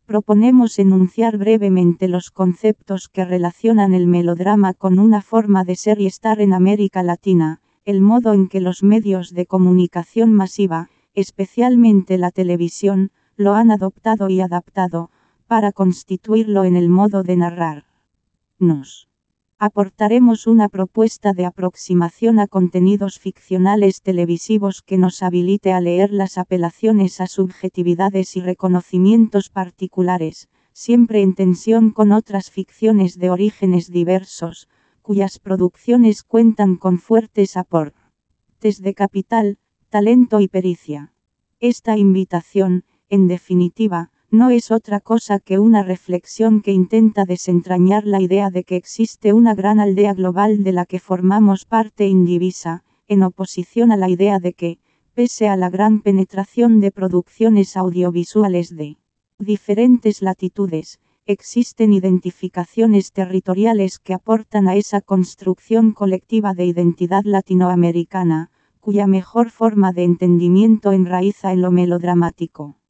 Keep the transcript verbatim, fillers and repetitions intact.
proponemos enunciar brevemente los conceptos que relacionan el melodrama con una forma de ser y estar en América Latina, el modo en que los medios de comunicación masiva, especialmente la televisión, lo han adoptado y adaptado, para constituirlo en el modo de narrar. Nos aportaremos una propuesta de aproximación a contenidos ficcionales televisivos que nos habilite a leer las apelaciones a subjetividades y reconocimientos particulares, siempre en tensión con otras ficciones de orígenes diversos, cuyas producciones cuentan con fuertes aportes de capital, talento y pericia. Esta invitación, en definitiva, no es otra cosa que una reflexión que intenta desentrañar la idea de que existe una gran aldea global de la que formamos parte indivisa, en oposición a la idea de que, pese a la gran penetración de producciones audiovisuales de diferentes latitudes, existen identificaciones territoriales que aportan a esa construcción colectiva de identidad latinoamericana, cuya mejor forma de entendimiento enraiza en lo melodramático.